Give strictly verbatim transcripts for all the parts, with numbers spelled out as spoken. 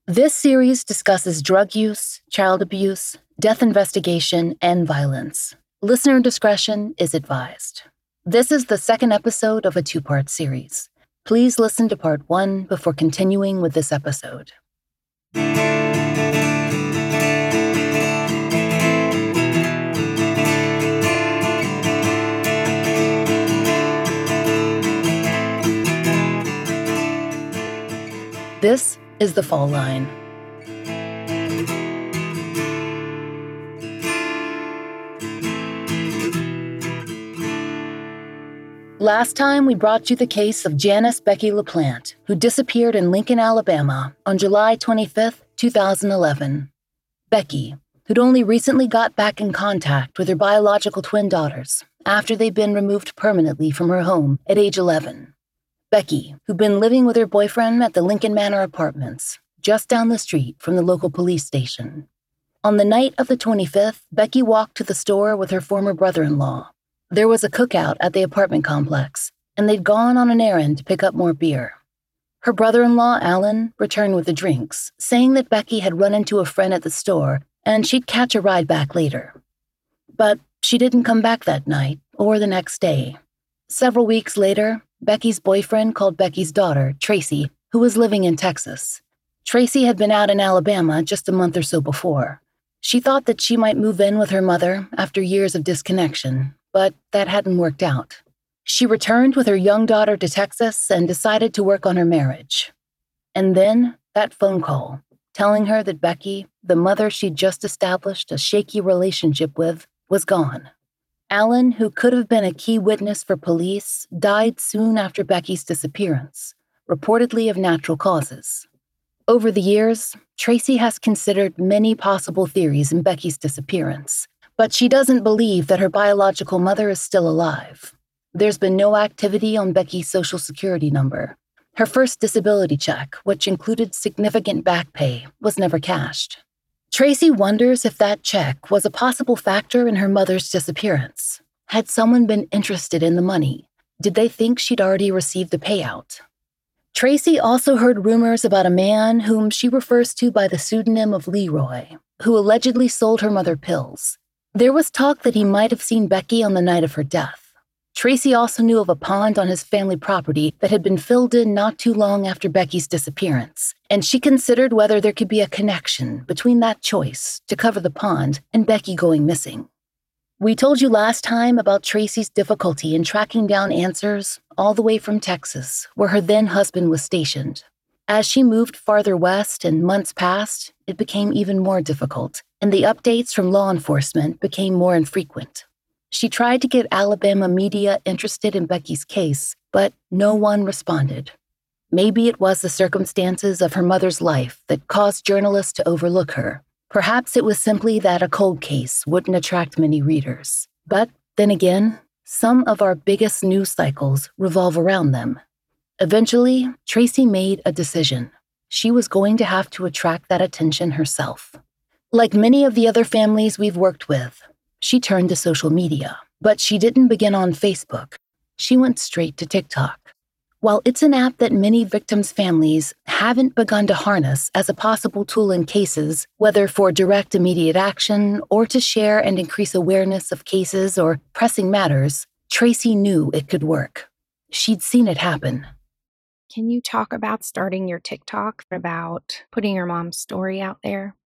This series discusses drug use, child abuse, death investigation, and violence. Listener discretion is advised. This is the second episode of a two-part series. Please listen to part one before continuing with this episode. This is The Fall Line. Last time, we brought you the case of Janice Becky LaPlante, who disappeared in Lincoln, Alabama on July twenty-fifth, two thousand eleven. Becky, who'd only recently got back in contact with her biological twin daughters after they'd been removed permanently from her home at age eleven. Becky, who'd been living with her boyfriend at the Lincoln Manor Apartments, just down the street from the local police station. On the night of the twenty-fifth, Becky walked to the store with her former brother-in-law. There was a cookout at the apartment complex, and they'd gone on an errand to pick up more beer. Her brother-in-law, Alan, returned with the drinks, saying that Becky had run into a friend at the store and she'd catch a ride back later. But she didn't come back that night or the next day. Several weeks later, Becky's boyfriend called Becky's daughter, Tracy, who was living in Texas. Tracy had been out in Alabama just a month or so before. She thought that she might move in with her mother after years of disconnection, but that hadn't worked out. She returned with her young daughter to Texas and decided to work on her marriage. And then that phone call, telling her that Becky, the mother she'd just established a shaky relationship with, was gone. Alan, who could have been a key witness for police, died soon after Becky's disappearance, reportedly of natural causes. Over the years, Tracy has considered many possible theories in Becky's disappearance, but she doesn't believe that her biological mother is still alive. There's been no activity on Becky's Social Security number. Her first disability check, which included significant back pay, was never cashed. Tracy wonders if that check was a possible factor in her mother's disappearance. Had someone been interested in the money? Did they think she'd already received the payout? Tracy also heard rumors about a man whom she refers to by the pseudonym of Leroy, who allegedly sold her mother pills. There was talk that he might have seen Becky on the night of her death. Tracy also knew of a pond on his family property that had been filled in not too long after Becky's disappearance, and she considered whether there could be a connection between that choice to cover the pond and Becky going missing. We told you last time about Tracy's difficulty in tracking down answers all the way from Texas, where her then-husband was stationed. As she moved farther west and months passed, it became even more difficult, and the updates from law enforcement became more infrequent. She tried to get Alabama media interested in Becky's case, but no one responded. Maybe it was the circumstances of her mother's life that caused journalists to overlook her. Perhaps it was simply that a cold case wouldn't attract many readers. But then again, some of our biggest news cycles revolve around them. Eventually, Tracy made a decision. She was going to have to attract that attention herself. Like many of the other families we've worked with, she turned to social media, but she didn't begin on Facebook. She went straight to TikTok. While it's an app that many victims' families haven't begun to harness as a possible tool in cases, whether for direct immediate action or to share and increase awareness of cases or pressing matters, Tracy knew it could work. She'd seen it happen. Can you talk about starting your TikTok, about putting your mom's story out there?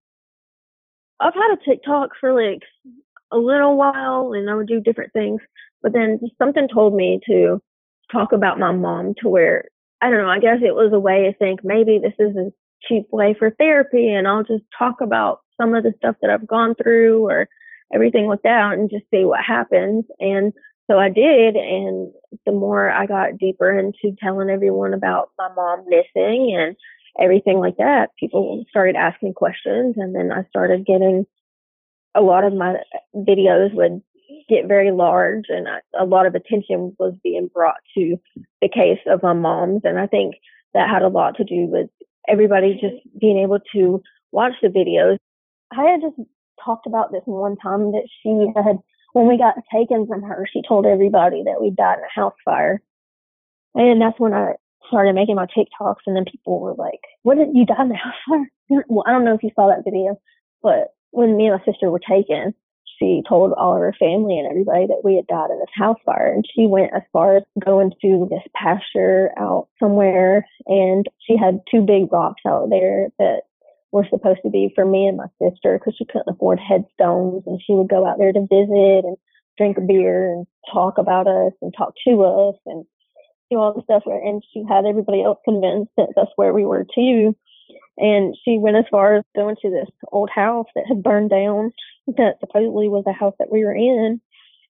I've had a TikTok for like a little while, and I would do different things, but then just something told me to talk about my mom to where, I don't know, I guess it was a way to think maybe this is a cheap way for therapy, and I'll just talk about some of the stuff that I've gone through or everything like that and just see what happens. And so I did, and the more I got deeper into telling everyone about my mom missing and everything like that, people started asking questions, and then I started getting a lot of my videos would get very large, and I, a lot of attention was being brought to the case of my mom's. And I think that had a lot to do with everybody just being able to watch the videos. I had just talked about this one time that she had, when we got taken from her, she told everybody that we died in a house fire. And that's when I started making my TikToks, and then people were like, "What did you die in the house fire?" Well, I don't know if you saw that video, but when me and my sister were taken, she told all of her family and everybody that we had died in this house fire. And she went as far as going to this pasture out somewhere, and she had two big rocks out there that were supposed to be for me and my sister because she couldn't afford headstones. And she would go out there to visit and drink a beer and talk about us and talk to us and do all the stuff. And she had everybody else convinced that that's where we were too. And she went as far as going to this old house that had burned down that supposedly was the house that we were in.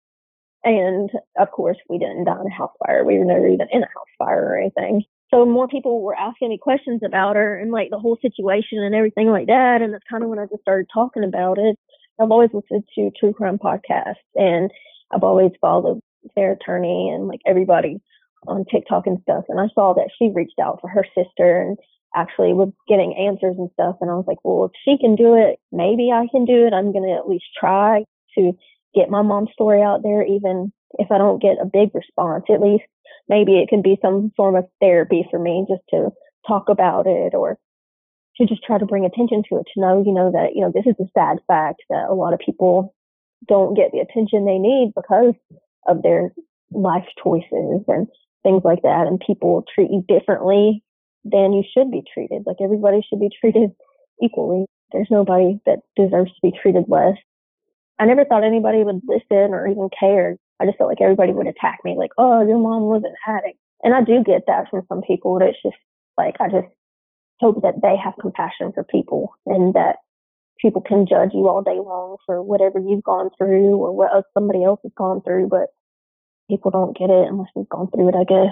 And of course, we didn't die in a house fire. We were never even in a house fire or anything. So more people were asking me questions about her and like the whole situation and everything like that. And that's kind of when I just started talking about it. I've always listened to true crime podcasts, and I've always followed their attorney and like everybody on TikTok and stuff. And I saw that she reached out for her sister and actually was getting answers and stuff. And I was like, well, if she can do it, maybe I can do it. I'm going to at least try to get my mom's story out there, even if I don't get a big response. At least maybe it can be some form of therapy for me just to talk about it, or to just try to bring attention to it, to know, you know, that, you know, this is a sad fact that a lot of people don't get the attention they need because of their life choices and things like that. And people treat you differently than you should be treated. Like, everybody should be treated equally. There's nobody that deserves to be treated less. I never thought anybody would listen or even care. I just felt like everybody would attack me, like, oh, your mom was an addict. And I do get that from some people. But it's just like, I just hope that they have compassion for people, and that people can judge you all day long for whatever you've gone through or what somebody else has gone through. But people don't get it unless they've gone through it, I guess.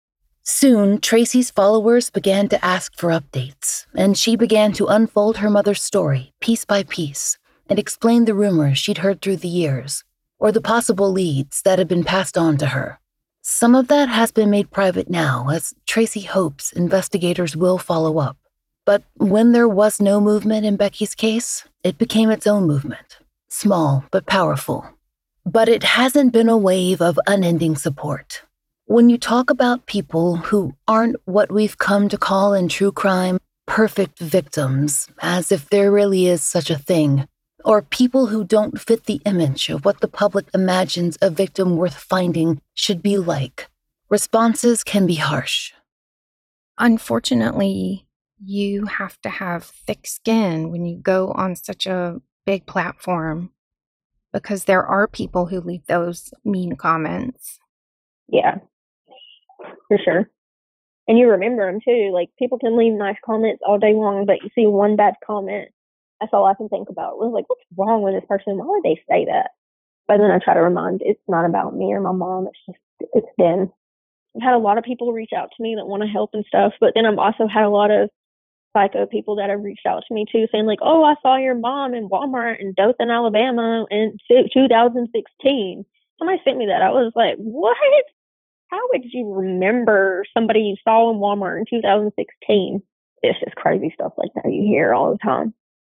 Soon, Tracy's followers began to ask for updates, and she began to unfold her mother's story piece by piece and explain the rumors she'd heard through the years, or the possible leads that had been passed on to her. Some of that has been made private now, as Tracy hopes investigators will follow up. But when there was no movement in Becky's case, it became its own movement, small but powerful. But it hasn't been a wave of unending support. When you talk about people who aren't what we've come to call in true crime perfect victims, as if there really is such a thing, or people who don't fit the image of what the public imagines a victim worth finding should be like, responses can be harsh. Unfortunately, you have to have thick skin when you go on such a big platform, because there are people who leave those mean comments. Yeah. For sure. And you remember them too. Like, people can leave nice comments all day long, but you see one bad comment, that's all I can think about. Was like, what's wrong with this person? Why would they say that? But then I try to remind, it's not about me or my mom. It's just, it's them. I've had a lot of people reach out to me that want to help and stuff, but then I've also had a lot of psycho people that have reached out to me too, saying like, oh, I saw your mom in Walmart in Dothan, Alabama in two thousand sixteen. Somebody sent me that. I was like, what? How would you remember somebody you saw in Walmart in two thousand sixteen? It's just crazy stuff like that you hear all the time.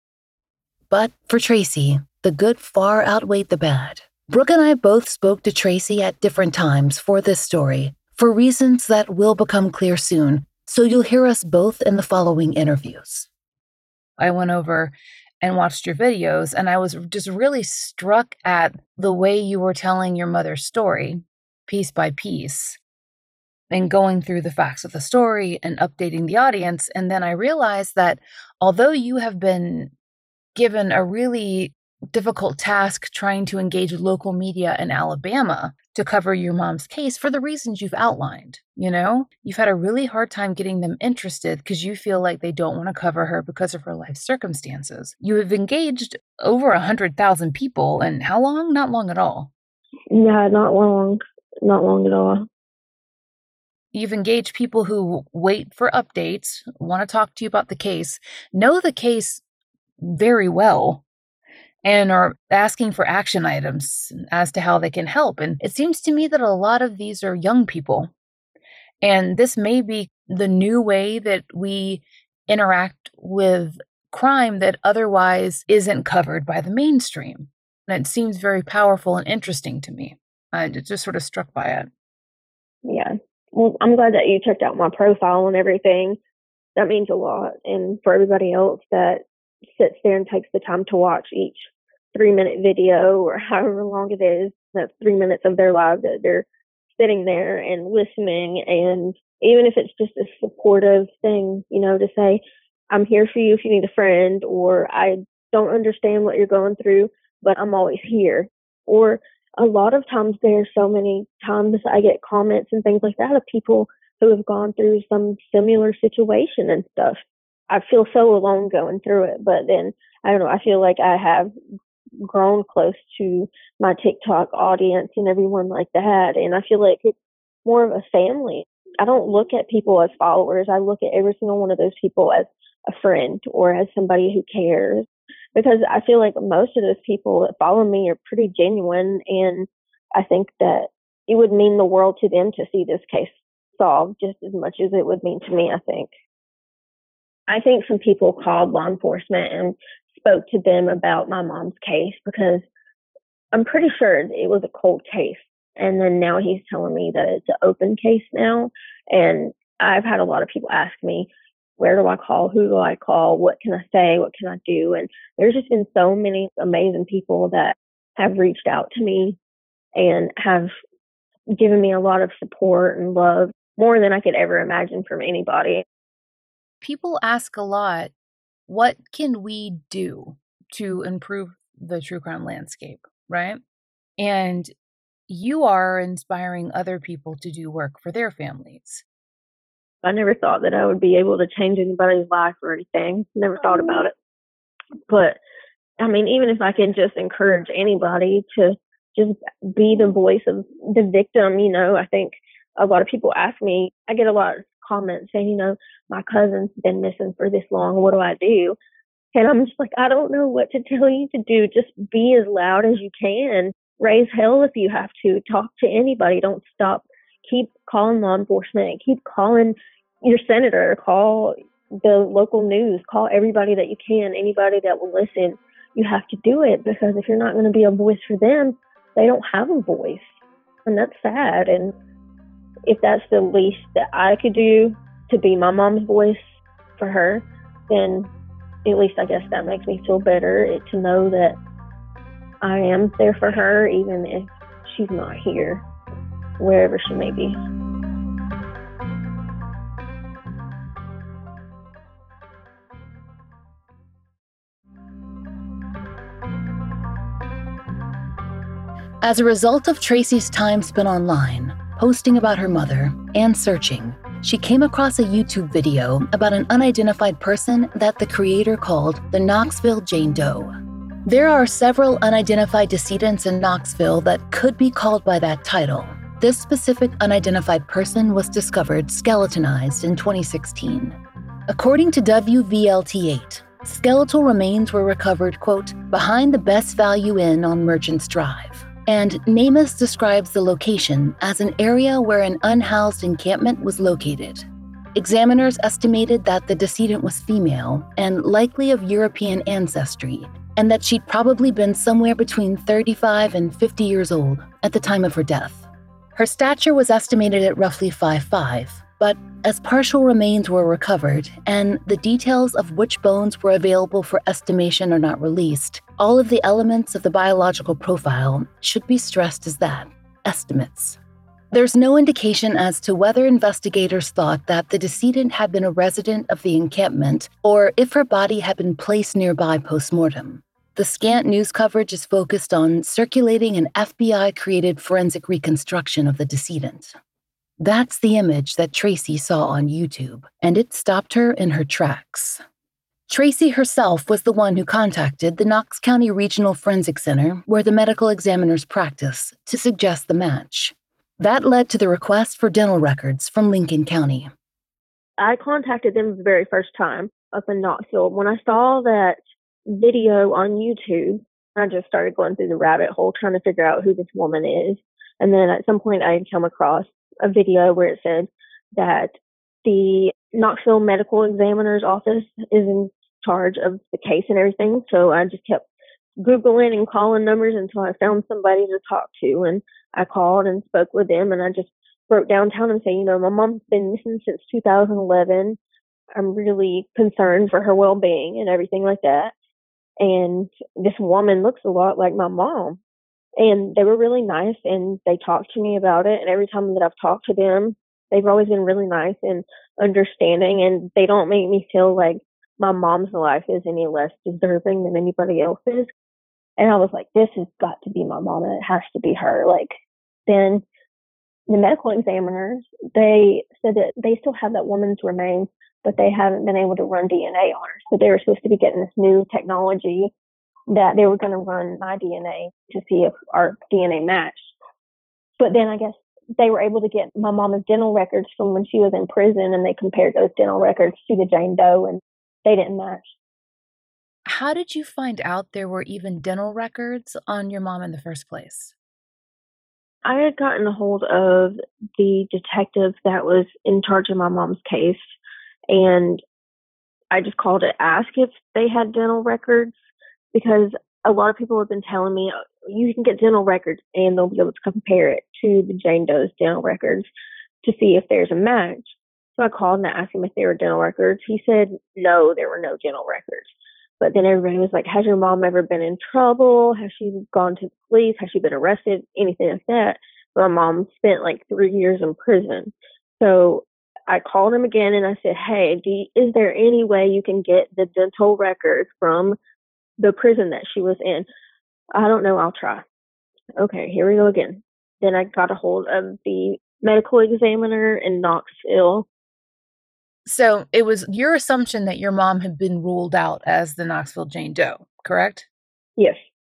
But for Tracy, the good far outweighed the bad. Brooke and I both spoke to Tracy at different times for this story, for reasons that will become clear soon, so you'll hear us both in the following interviews. I went over and watched your videos, and I was just really struck at the way you were telling your mother's story, piece by piece, and going through the facts of the story and updating the audience. And then I realized that although you have been given a really difficult task trying to engage local media in Alabama to cover your mom's case for the reasons you've outlined, you know, you've had a really hard time getting them interested because you feel like they don't want to cover her because of her life circumstances. You have engaged over a hundred thousand people, and how long? Not long at all. Yeah, not long. Not long at all. You've engaged people who wait for updates, want to talk to you about the case, know the case very well, and are asking for action items as to how they can help. And it seems to me that a lot of these are young people. And this may be the new way that we interact with crime that otherwise isn't covered by the mainstream. And it seems very powerful and interesting to me. I just sort of struck by it. Yeah. Well, I'm glad that you checked out my profile and everything. That means a lot. And for everybody else that sits there and takes the time to watch each three minute video or however long it is, that's three minutes of their life that they're sitting there and listening. And even if it's just a supportive thing, you know, to say, I'm here for you if you need a friend, or I don't understand what you're going through, but I'm always here. Or a lot of times there's so many times I get comments and things like that of people who have gone through some similar situation and stuff. I feel so alone going through it, but then I don't know, I feel like I have grown close to my TikTok audience and everyone like that. And I feel like it's more of a family. I don't look at people as followers. I look at every single one of those people as a friend or as somebody who cares, because I feel like most of those people that follow me are pretty genuine. And I think that it would mean the world to them to see this case solved just as much as it would mean to me, I think. I think some people called law enforcement and spoke to them about my mom's case, because I'm pretty sure it was a cold case. And then now he's telling me that it's an open case now. And I've had a lot of people ask me, where do I call? Who do I call? What can I say? What can I do? And there's just been so many amazing people that have reached out to me and have given me a lot of support and love, more than I could ever imagine from anybody. People ask a lot, what can we do to improve the true crime landscape, right? And you are inspiring other people to do work for their families. I never thought that I would be able to change anybody's life or anything. Never thought about it. But, I mean, even if I can just encourage anybody to just be the voice of the victim, you know, I think a lot of people ask me, I get a lot of comments saying, you know, my cousin's been missing for this long. What do I do? And I'm just like, I don't know what to tell you to do. Just be as loud as you can. Raise hell if you have to. Talk to anybody. Don't stop. Keep calling law enforcement. Keep calling your senator. Call the local news. Call everybody that you can. Anybody that will listen. You have to do it, because if you're not going to be a voice for them, they don't have a voice. And that's sad. And if that's the least that I could do to be my mom's voice for her, then at least I guess that makes me feel better, it, to know that I am there for her, even if she's not here, wherever she may be. As a result of Tracy's time spent online, posting about her mother, and searching, she came across a YouTube video about an unidentified person that the creator called the Knoxville Jane Doe. There are several unidentified decedents in Knoxville that could be called by that title. This specific unidentified person was discovered skeletonized in twenty sixteen. According to W V L T eight, skeletal remains were recovered, quote, behind the Best Value Inn on Merchants Drive. And NamUs describes the location as an area where an unhoused encampment was located. Examiners estimated that the decedent was female and likely of European ancestry, and that she'd probably been somewhere between thirty-five and fifty years old at the time of her death. Her stature was estimated at roughly five foot five, but as partial remains were recovered and the details of which bones were available for estimation are not released, all of the elements of the biological profile should be stressed as that, estimates. There's no indication as to whether investigators thought that the decedent had been a resident of the encampment or if her body had been placed nearby post-mortem. The scant news coverage is focused on circulating an F B I-created forensic reconstruction of the decedent. That's the image that Tracy saw on YouTube, and it stopped her in her tracks. Tracy herself was the one who contacted the Knox County Regional Forensic Center, where the medical examiners practice, to suggest the match. That led to the request for dental records from Lincoln County. I contacted them the very first time up in Knoxville. When I saw that video on YouTube, I just started going through the rabbit hole trying to figure out who this woman is. And then at some point I had come across a video where it said that the Knoxville Medical Examiner's Office is in charge of the case and everything. So I just kept Googling and calling numbers until I found somebody to talk to. And I called and spoke with them, and I just broke down telling him, saying, you know, my mom's been missing since two thousand eleven. I'm really concerned for her well-being and everything like that. And this woman looks a lot like my mom. And they were really nice, and they talked to me about it. And every time that I've talked to them, they've always been really nice and understanding, and they don't make me feel like my mom's life is any less deserving than anybody else's. And I was like, this has got to be my mom, and it has to be her. Like, then the medical examiners, they said that they still have that woman's remains, but they haven't been able to run D N A on her. So they were supposed to be getting this new technology that they were going to run my D N A to see if our D N A matched. But then I guess they were able to get my mom's dental records from when she was in prison, and they compared those dental records to the Jane Doe, and they didn't match. How did you find out there were even dental records on your mom in the first place? I had gotten a hold of the detective that was in charge of my mom's case, and I just called to ask if they had dental records, because a lot of people have been telling me, you can get dental records and they'll be able to compare it to the Jane Doe's dental records to see if there's a match. So I called and I asked him if there were dental records. He said, no, there were no dental records. But then everybody was like, has your mom ever been in trouble? Has she gone to the police? Has she been arrested? Anything like that. My mom spent like three years in prison. So I called him again and I said, hey, do you, is there any way you can get the dental records from the prison that she was in? I don't know, I'll try. Okay, here we go again. Then I got a hold of the medical examiner in Knoxville. So it was your assumption that your mom had been ruled out as the Knoxville Jane Doe, correct? Yes.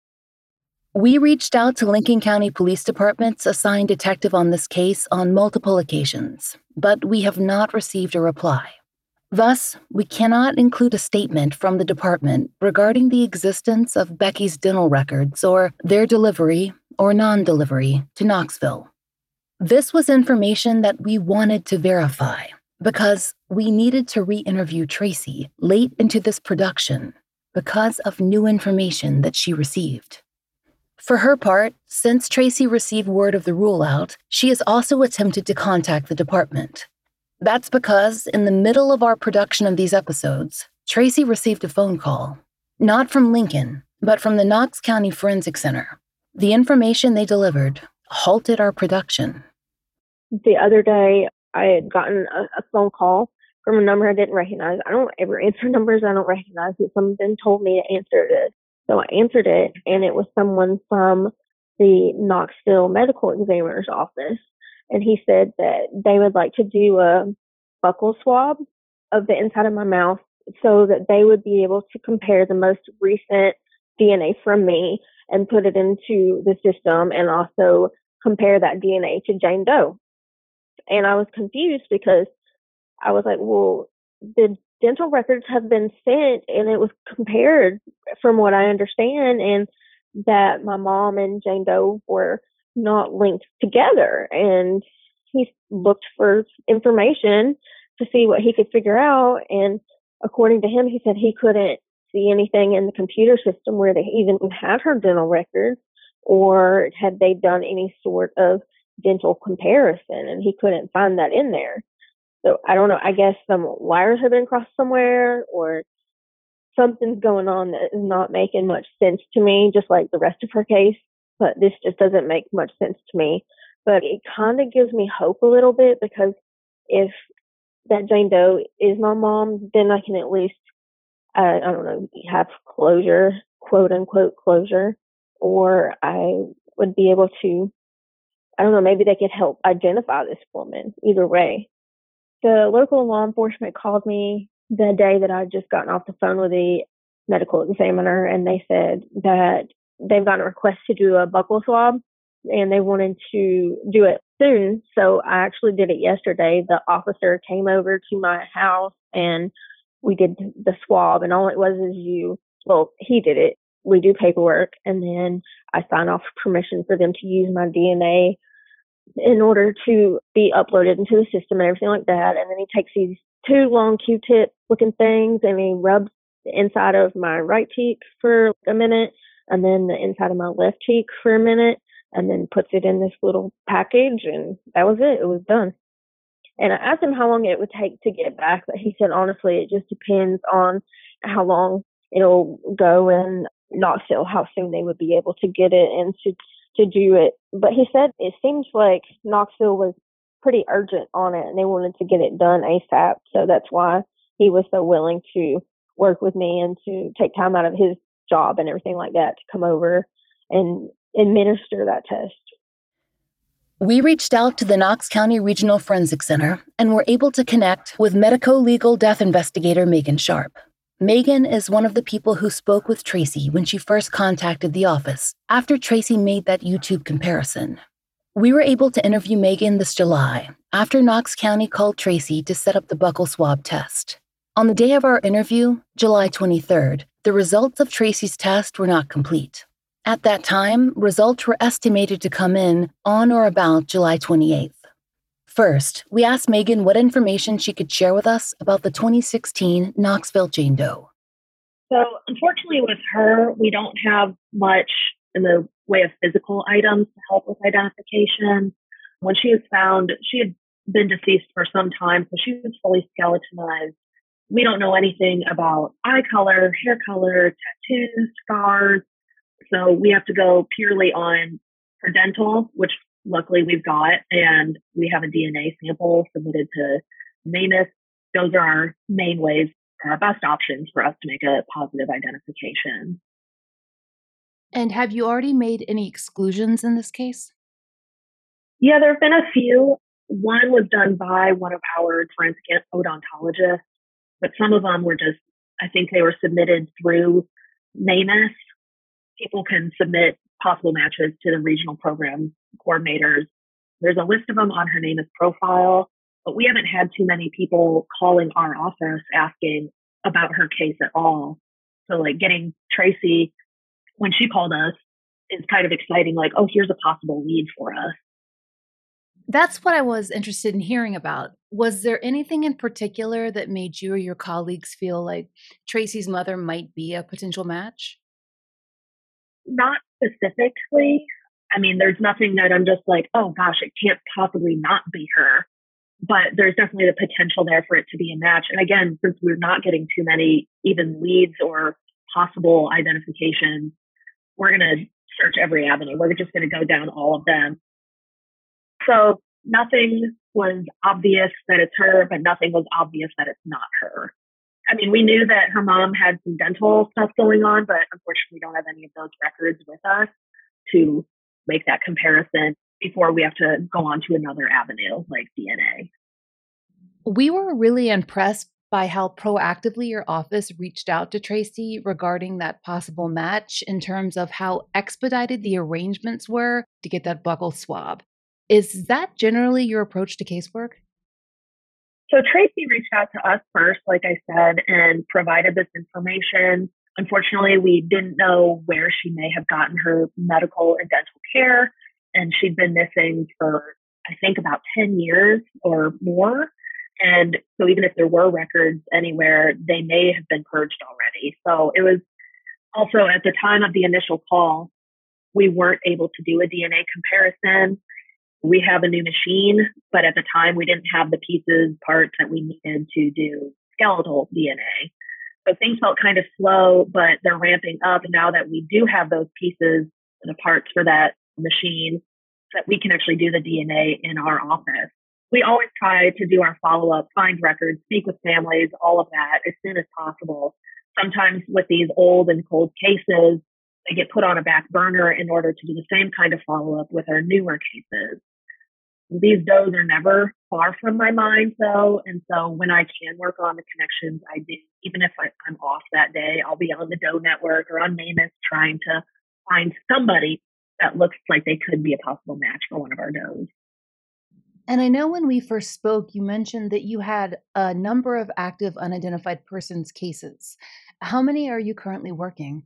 We reached out to Lincoln County Police Department's assigned detective on this case on multiple occasions, but we have not received a reply. Thus, we cannot include a statement from the department regarding the existence of Becky's dental records or their delivery or non-delivery to Knoxville. This was information that we wanted to verify because we needed to re-interview Tracy late into this production because of new information that she received. For her part, since Tracy received word of the rule out, she has also attempted to contact the department. That's because, in the middle of our production of these episodes, Tracy received a phone call, not from Lincoln, but from the Knox County Forensic Center. The information they delivered halted our production. The other day, I had gotten a, a phone call from a number I didn't recognize. I don't ever answer numbers I don't recognize, but someone told me to answer it. So I answered it, and it was someone from the Knoxville Medical Examiner's office. And he said that they would like to do a buccal swab of the inside of my mouth so that they would be able to compare the most recent D N A from me and put it into the system, and also compare that D N A to Jane Doe. And I was confused because I was like, well, the dental records have been sent and it was compared from what I understand, and that my mom and Jane Doe were not linked together. And he looked for information to see what he could figure out. And according to him, he said he couldn't see anything in the computer system where they even had her dental records, or had they done any sort of dental comparison, and he couldn't find that in there. So I don't know, I guess some wires have been crossed somewhere, or something's going on that is not making much sense to me, just like the rest of her case. But this just doesn't make much sense to me. But it kind of gives me hope a little bit, because if that Jane Doe is my mom, then I can at least, uh, I don't know, have closure, quote unquote closure, or I would be able to, I don't know, maybe they could help identify this woman. Either way. The local law enforcement called me the day that I had just gotten off the phone with the medical examiner, and they said that they've gotten a request to do a buccal swab, and they wanted to do it soon. So I actually did it yesterday. The officer came over to my house and we did the swab, and all it was is you, well, he did it. We do paperwork, and then I sign off permission for them to use my D N A in order to be uploaded into the system and everything like that. And then he takes these two long Q-tip looking things and he rubs the inside of my right cheek for a minute, and then the inside of my left cheek for a minute. and then puts it in this little package, and that was it. It was done. And I asked him how long it would take to get back, but he said, honestly, it just depends on how long it'll go in Knoxville, how soon they would be able to get it and to, to do it. But he said it seems like Knoxville was pretty urgent on it, and they wanted to get it done ASAP. So that's why he was so willing to work with me and to take time out of his job and everything like that to come over and administer that test. We reached out to the Knox County Regional Forensic Center and were able to connect with medico-legal death investigator Megan Sharp. Megan is one of the people who spoke with Tracy when she first contacted the office after Tracy made that YouTube comparison. We were able to interview Megan this July after Knox County called Tracy to set up the buccal swab test. On the day of our interview, July twenty-third, the results of Tracy's test were not complete. At that time, results were estimated to come in on or about July twenty-eighth. First, we asked Megan what information she could share with us about the twenty sixteen Knoxville Jane Doe. So unfortunately with her, we don't have much in the way of physical items to help with identification. When she was found, she had been deceased for some time, so she was fully skeletonized. We don't know anything about eye color, hair color, tattoos, scars. So we have to go purely on her dental, which luckily we've got, and we have a D N A sample submitted to NamUs. Those are our main ways, our best options for us to make a positive identification. And have you already made any exclusions in this case? Yeah, there have been a few. One was done by one of our forensic odontologists, but some of them were just, I think they were submitted through NamUs. People can submit possible matches to the regional program coordinators. There's a list of them on her NamUs profile, but we haven't had too many people calling our office asking about her case at all. So like getting Tracy, when she called us, is kind of exciting. Like, oh, here's a possible lead for us. That's what I was interested in hearing about. Was there anything in particular that made you or your colleagues feel like Tracy's mother might be a potential match? Not specifically. I mean, there's nothing that I'm just like, oh gosh, it can't possibly not be her. But there's definitely the potential there for it to be a match. And again, since we're not getting too many even leads or possible identifications, we're going to search every avenue. We're just going to go down all of them. So nothing was obvious that it's her, but nothing was obvious that it's not her. I mean, we knew that her mom had some dental stuff going on, but unfortunately we don't have any of those records with us to make that comparison before we have to go on to another avenue like D N A. We were really impressed by how proactively your office reached out to Tracy regarding that possible match in terms of how expedited the arrangements were to get that buccal swab. Is that generally your approach to casework? So Tracy reached out to us first, like I said, and provided this information. Unfortunately, we didn't know where she may have gotten her medical and dental care, and she'd been missing for, I think, about ten years or more. And so even if there were records anywhere, they may have been purged already. So it was also at the time of the initial call, we weren't able to do a D N A comparison. We have a new machine, but at the time we didn't have the pieces, parts that we needed to do skeletal D N A. So things felt kind of slow, but they're ramping up now that we do have those pieces and the parts for that machine, that we can actually do the D N A in our office. We always try to do our follow-up, find records, speak with families, all of that as soon as possible. Sometimes with these old and cold cases, they get put on a back burner in order to do the same kind of follow-up with our newer cases. These does are never far from my mind, though, and so when I can work on the connections, I do. Even if I, I'm off that day, I'll be on the Doe Network or on NamUs trying to find somebody that looks like they could be a possible match for one of our does. And I know when we first spoke, you mentioned that you had a number of active unidentified persons cases. How many are you currently working?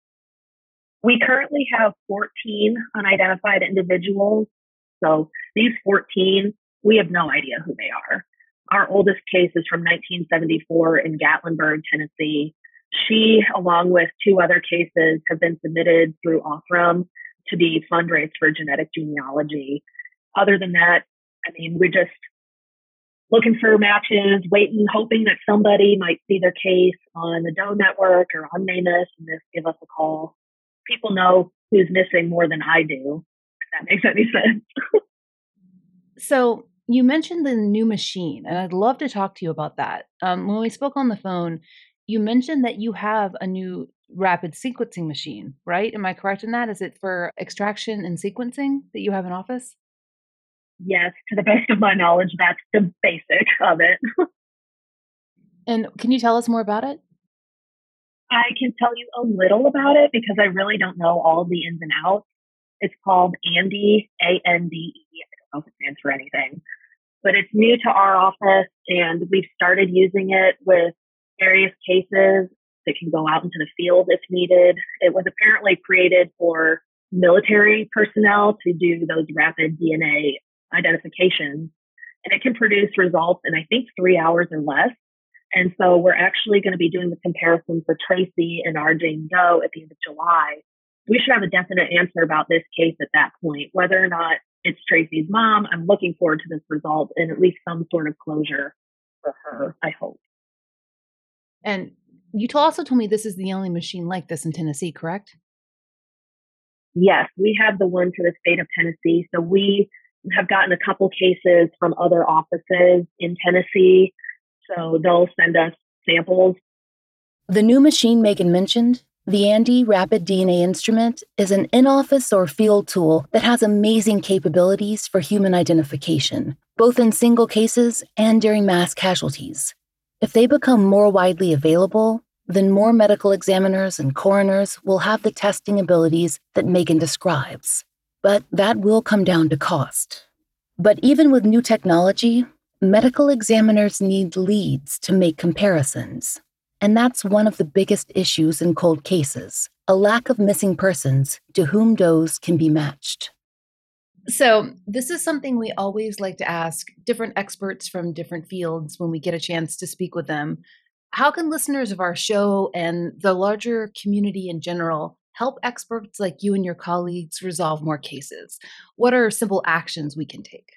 We currently have fourteen unidentified individuals. So these fourteen, we have no idea who they are. Our oldest case is from nineteen seventy-four in Gatlinburg, Tennessee. She, along with two other cases, have been submitted through Othram to be fundraised for genetic genealogy. Other than that, I mean, we're just looking for matches, waiting, hoping that somebody might see their case on the Doe Network or on NamUs and just give us a call. People know who's missing more than I do, if that makes any sense. So you mentioned the new machine, and I'd love to talk to you about that. Um, when we spoke on the phone, you mentioned that you have a new rapid sequencing machine, right? Am I correct in that? Is it for extraction and sequencing that you have in office? Yes, to the best of my knowledge, that's the basic of it. And can you tell us more about it? I can tell you a little about it because I really don't know all the ins and outs. It's called Andy, A N D E. I don't know if it stands for anything, but it's new to our office and we've started using it with various cases that can go out into the field if needed. It was apparently created for military personnel to do those rapid D N A identifications, and it can produce results in, I think, three hours or less. And so we're actually going to be doing the comparison for Tracy and our Jane Doe at the end of July. We should have a definite answer about this case at that point, whether or not it's Tracy's mom. I'm looking forward to this result and at least some sort of closure for her, I hope. And you also told me this is the only machine like this in Tennessee, correct? Yes, we have the one for the state of Tennessee. So we have gotten a couple cases from other offices in Tennessee. So they'll send us samples. The new machine Megan mentioned, the Andy Rapid D N A Instrument, is an in-office or field tool that has amazing capabilities for human identification, both in single cases and during mass casualties. If they become more widely available, then more medical examiners and coroners will have the testing abilities that Megan describes. But that will come down to cost. But even with new technology, medical examiners need leads to make comparisons. And that's one of the biggest issues in cold cases, a lack of missing persons to whom does can be matched. So this is something we always like to ask different experts from different fields when we get a chance to speak with them. How can listeners of our show and the larger community in general help experts like you and your colleagues resolve more cases? What are simple actions we can take?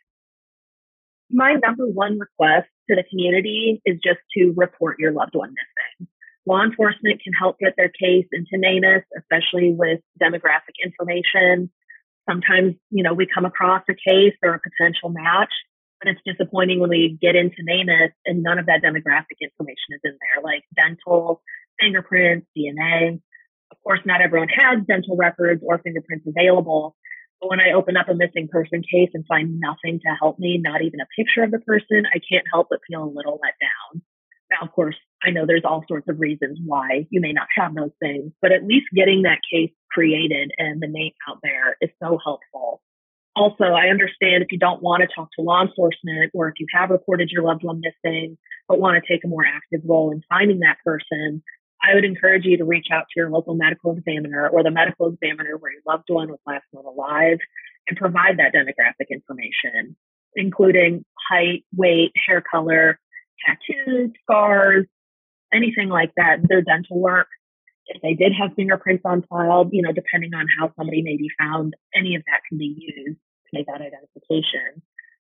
My number one request to the community is just to report your loved one missing. Law enforcement can help get their case into NamUs, especially with demographic information. Sometimes, you know, we come across a case or a potential match, but it's disappointing when we get into NamUs and none of that demographic information is in there, like dental, fingerprints, D N A. Of course, not everyone has dental records or fingerprints available. But when I open up a missing person case and find nothing to help me, not even a picture of the person, I can't help but feel a little let down. Now, of course, I know there's all sorts of reasons why you may not have those things, but at least getting that case created and the name out there is so helpful. Also, I understand if you don't want to talk to law enforcement or if you have reported your loved one missing, but want to take a more active role in finding that person, I would encourage you to reach out to your local medical examiner or the medical examiner where your loved one was last known alive and provide that demographic information, including height, weight, hair color, tattoos, scars, anything like that, their dental work. If they did have fingerprints on file, you know, depending on how somebody may be found, any of that can be used to make that identification.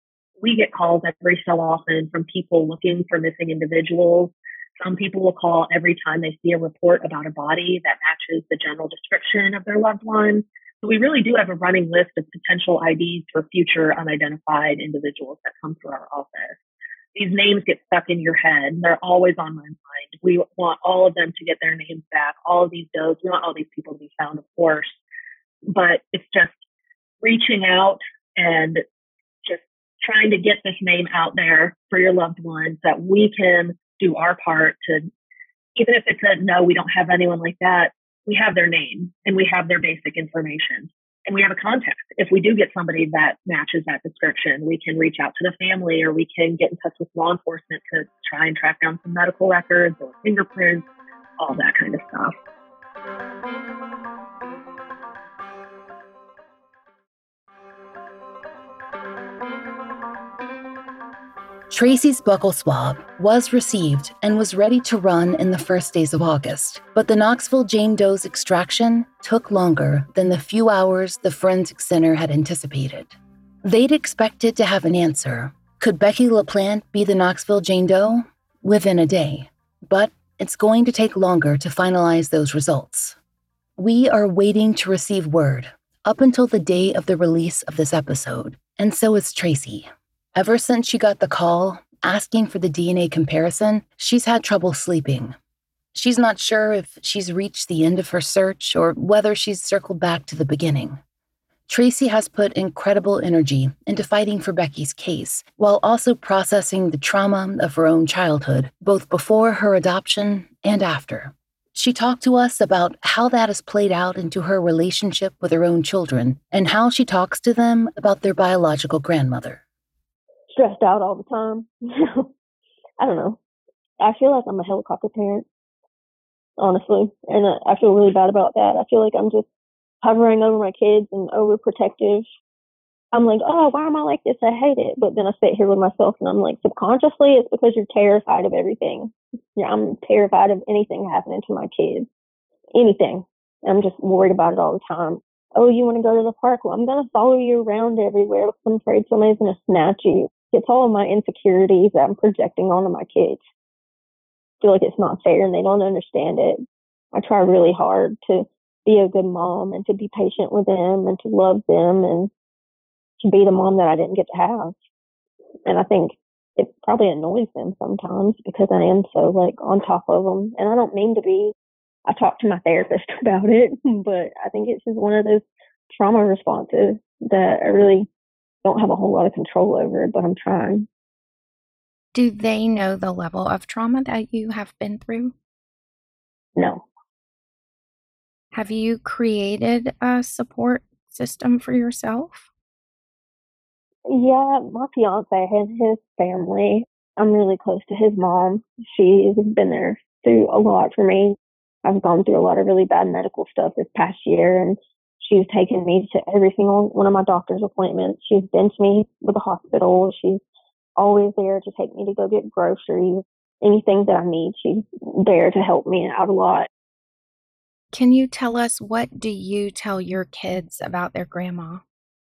We get calls every so often from people looking for missing individuals. Some people will call every time they see a report about a body that matches the general description of their loved one. So we really do have a running list of potential I Ds for future unidentified individuals that come through our office. These names get stuck in your head. They're always on my mind. We want all of them to get their names back, all of these does. We want all these people to be found, of course. But it's just reaching out and just trying to get this name out there for your loved ones that we can do our part to, even if it's a no, we don't have anyone like that, we have their name and we have their basic information and we have a contact. If we do get somebody that matches that description, we can reach out to the family or we can get in touch with law enforcement to try and track down some medical records or fingerprints, all that kind of stuff. Tracy's buccal swab was received and was ready to run in the first days of August, but the Knoxville Jane Doe's extraction took longer than the few hours the Forensic Center had anticipated. They'd expected to have an answer. Could Becky LaPlante be the Knoxville Jane Doe? Within a day. But it's going to take longer to finalize those results. We are waiting to receive word up until the day of the release of this episode, and so is Tracy. Ever since she got the call asking for the D N A comparison, she's had trouble sleeping. She's not sure if she's reached the end of her search or whether she's circled back to the beginning. Tracy has put incredible energy into fighting for Becky's case, while also processing the trauma of her own childhood, both before her adoption and after. She talked to us about how that has played out into her relationship with her own children and how she talks to them about their biological grandmother. Stressed out all the time. I don't know. I feel like I'm a helicopter parent, honestly, and I feel really bad about that. I feel like I'm just hovering over my kids and overprotective. I'm like, oh, why am I like this? I hate it. But then I sit here with myself and I'm like, subconsciously, it's because you're terrified of everything. Yeah, I'm terrified of anything happening to my kids. Anything. I'm just worried about it all the time. Oh, you want to go to the park? Well, I'm going to follow you around everywhere because I'm afraid somebody's going to snatch you. It's all of my insecurities that I'm projecting onto my kids. I feel like it's not fair and they don't understand it. I try really hard to be a good mom and to be patient with them and to love them and to be the mom that I didn't get to have. And I think it probably annoys them sometimes because I am so like on top of them. And I don't mean to be. I talked to my therapist about it, but I think it's just one of those trauma responses that I really don't have a whole lot of control over, but I'm trying. Do they know the level of trauma that you have been through? No. Have you created a support system for yourself? Yeah, my fiance has his family. I'm really close to his mom. She's been there through a lot for me. I've gone through a lot of really bad medical stuff this past year, and she's taken me to every single one of my doctor's appointments. She's been to me with the hospital. She's always there to take me to go get groceries. Anything that I need, she's there to help me out a lot. Can you tell us, what do you tell your kids about their grandma?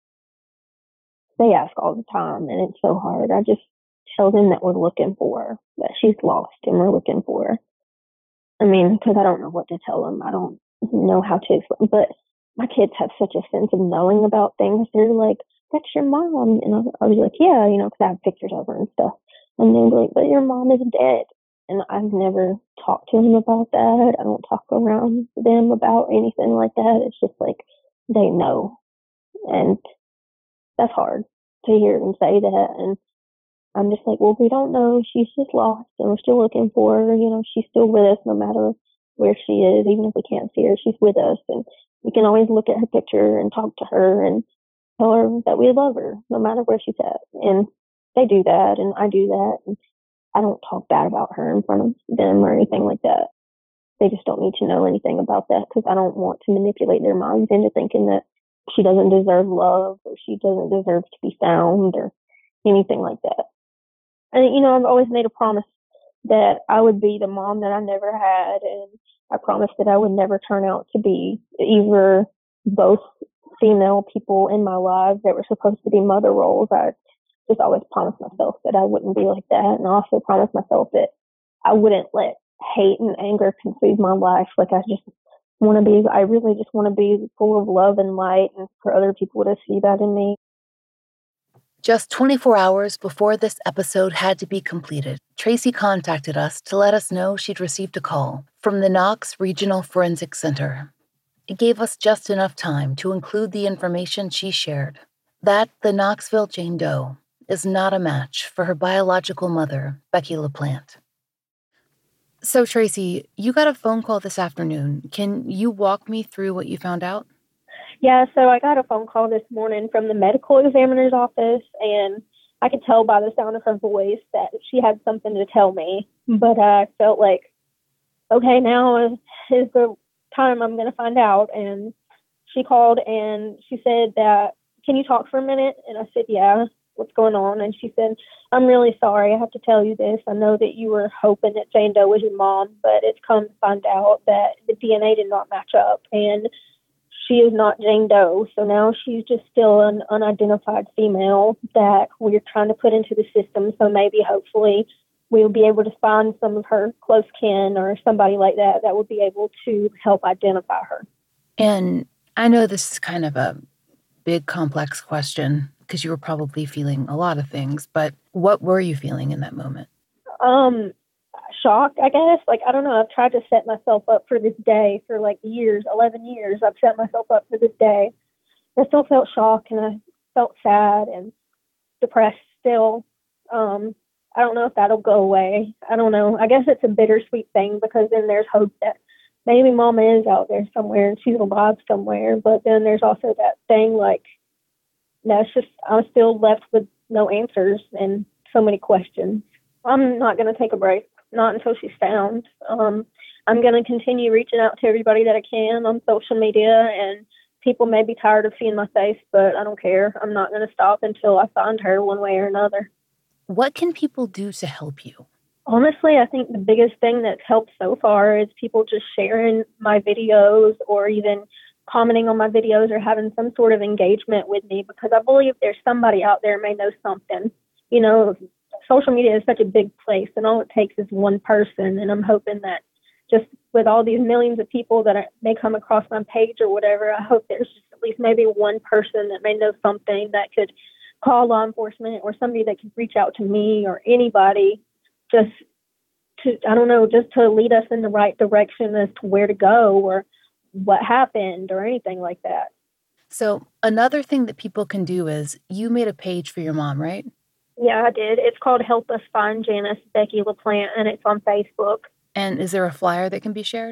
They ask all the time, and it's so hard. I just tell them that we're looking for her, that she's lost and we're looking for her. I mean, because I don't know what to tell them. I don't know how to explain. But my kids have such a sense of knowing about things. They're like, that's your mom. And I, I was like, yeah, you know, because I have pictures of her and stuff. And they're like, but your mom is dead. And I've never talked to them about that. I don't talk around them about anything like that. It's just like they know. And that's hard to hear them say that. And I'm just like, well, we don't know. She's just lost and we're still looking for her. You know, she's still with us no matter where she is. Even if we can't see her, she's with us. And we can always look at her picture and talk to her and tell her that we love her no matter where she's at. And they do that and I do that. And I don't talk bad about her in front of them or anything like that. They just don't need to know anything about that because I don't want to manipulate their minds into thinking that she doesn't deserve love or she doesn't deserve to be found or anything like that. And, you know, I've always made a promise that I would be the mom that I never had. And I promised that I would never turn out to be either both female people in my life that were supposed to be mother roles. I just always promised myself that I wouldn't be like that. And I also promised myself that I wouldn't let hate and anger consume my life. Like I just want to be, I really just want to be full of love and light and for other people to see that in me. Just twenty-four hours before this episode had to be completed, Tracy contacted us to let us know she'd received a call from the Knox Regional Forensic Center. It gave us just enough time to include the information she shared, that the Knoxville Jane Doe is not a match for her biological mother, Becky LaPlante. So, Tracy, you got a phone call this afternoon. Can you walk me through what you found out? Yeah, so I got a phone call this morning from the medical examiner's office, and I could tell by the sound of her voice that she had something to tell me. But I felt like, okay, now is, is the time I'm going to find out. And she called and she said that, can you talk for a minute? And I said, yeah. what's going on. And she said, I'm really sorry. I have to tell you this. I know that you were hoping that Jane Doe was your mom, but it's come to find out that the D N A did not match up, and she is not Jane Doe. So now she's just still an unidentified female that we're trying to put into the system. So maybe, hopefully, we'll be able to find some of her close kin or somebody like that that would be able to help identify her. And I know this is kind of a big, complex question because you were probably feeling a lot of things, but what were you feeling in that moment? Um, shock, I guess. Like, I don't know. I've tried to set myself up for this day for like years, eleven years. I've set myself up for this day. I still felt shock, and I felt sad and depressed still. Um, I don't know if that'll go away. I don't know. I guess it's a bittersweet thing because then there's hope that maybe Mama is out there somewhere and she's alive somewhere. But then there's also that thing like, no, it's just, I'm still left with no answers and so many questions. I'm not going to take a break, not until she's found. Um, I'm going to continue reaching out to everybody that I can on social media, and people may be tired of seeing my face, but I don't care. I'm not going to stop until I find her one way or another. What can people do to help you? Honestly, I think the biggest thing that's helped so far is people just sharing my videos or even commenting on my videos or having some sort of engagement with me, because I believe there's somebody out there may know something. You know, social media is such a big place, and all it takes is one person. And I'm hoping that just with all these millions of people that are, may come across my page or whatever, I hope there's just at least maybe one person that may know something that could call law enforcement, or somebody that could reach out to me or anybody just to, I don't know, just to lead us in the right direction as to where to go or what happened or anything like that. So another thing that people can do is you made a page for your mom, right? Yeah, I did. It's called Help Us Find Janice Becky LaPlante, and it's on Facebook. And is there a flyer that can be shared?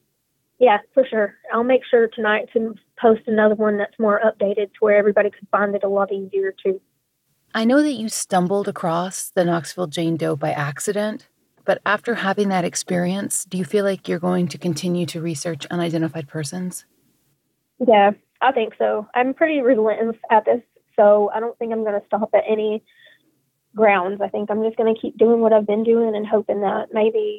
Yeah, for sure. I'll make sure tonight to post another one that's more updated to where everybody could find it a lot easier too. I know that you stumbled across the Knoxville Jane Doe by accident, but after having that experience, do you feel like you're going to continue to research unidentified persons? Yeah, I think so. I'm pretty relentless at this, so I don't think I'm going to stop at any grounds. I think I'm just going to keep doing what I've been doing and hoping that maybe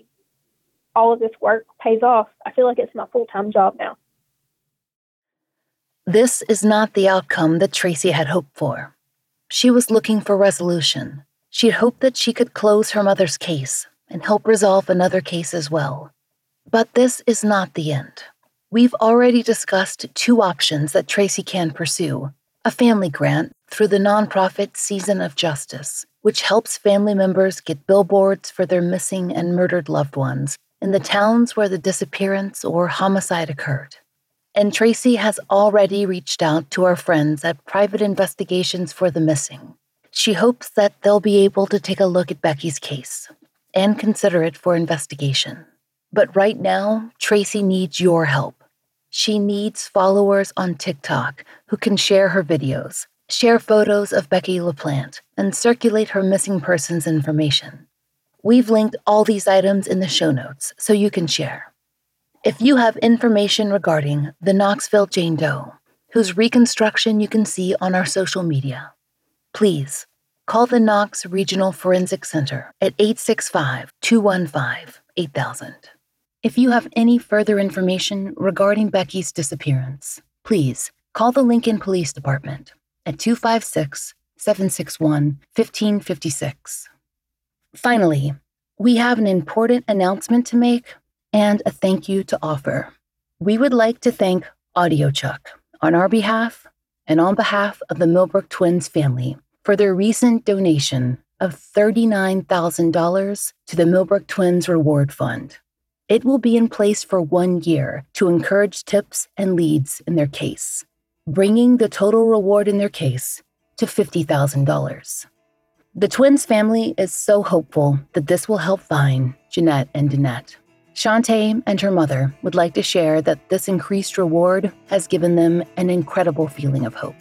all of this work pays off. I feel like it's my full-time job now. This is not the outcome that Tracy had hoped for. She was looking for resolution. She had hoped that she could close her mother's case and help resolve another case as well. But this is not the end. We've already discussed two options that Tracy can pursue: a family grant through the nonprofit Season of Justice, which helps family members get billboards for their missing and murdered loved ones in the towns where the disappearance or homicide occurred. And Tracy has already reached out to our friends at Private Investigations for the Missing. She hopes that they'll be able to take a look at Becky's case and consider it for investigation. But right now, Tracy needs your help. She needs followers on TikTok who can share her videos, share photos of Becky LaPlante, and circulate her missing persons information. We've linked all these items in the show notes so you can share. If you have information regarding the Knoxville Jane Doe, whose reconstruction you can see on our social media, please call the Knox Regional Forensic Center at eight six five, two one five, eight thousand. If you have any further information regarding Becky's disappearance, please call the Lincoln Police Department at two five six, seven six one, one five five six. Finally, we have an important announcement to make and a thank you to offer. We would like to thank AudioChuck on our behalf and on behalf of the Millbrook Twins family for their recent donation of thirty-nine thousand dollars to the Millbrook Twins Reward Fund. It will be in place for one year to encourage tips and leads in their case, bringing the total reward in their case to fifty thousand dollars. The Twins family is so hopeful that this will help find Jeanette and Danette. Shantae and her mother would like to share that this increased reward has given them an incredible feeling of hope.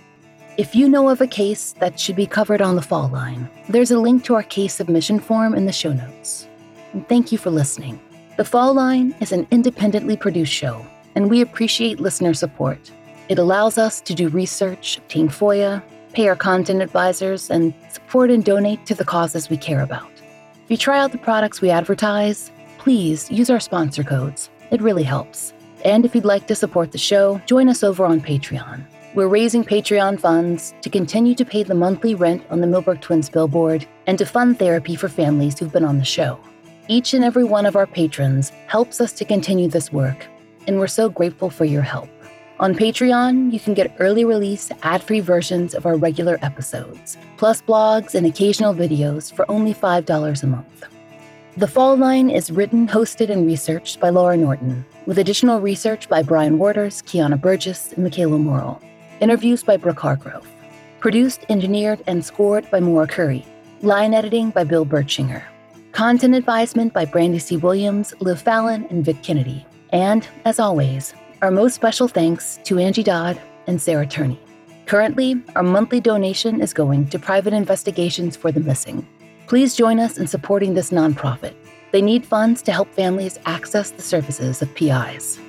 If you know of a case that should be covered on the Fall Line, there's a link to our case submission form in the show notes. And thank you for listening. The Fall Line is an independently produced show, and we appreciate listener support. It allows us to do research, obtain FOIA, pay our content advisors, and support and donate to the causes we care about. If you try out the products we advertise, please use our sponsor codes. It really helps. And if you'd like to support the show, join us over on Patreon. We're raising Patreon funds to continue to pay the monthly rent on the Millbrook Twins billboard and to fund therapy for families who've been on the show. Each and every one of our patrons helps us to continue this work, and we're so grateful for your help. On Patreon, you can get early release, ad-free versions of our regular episodes, plus blogs and occasional videos for only five dollars a month. The Fall Line is written, hosted, and researched by Laura Norton, with additional research by Brian Waters, Kiana Burgess, and Michaela Morrill. Interviews by Brooke Hargrove. Produced, engineered, and scored by Maura Curry. Line editing by Bill Bertschinger. Content advisement by Brandy C. Williams, Liv Fallon, and Vic Kennedy. And, as always, our most special thanks to Angie Dodd and Sarah Turney. Currently, our monthly donation is going to private investigations for the missing. Please join us in supporting this nonprofit. They need funds to help families access the services of P Is.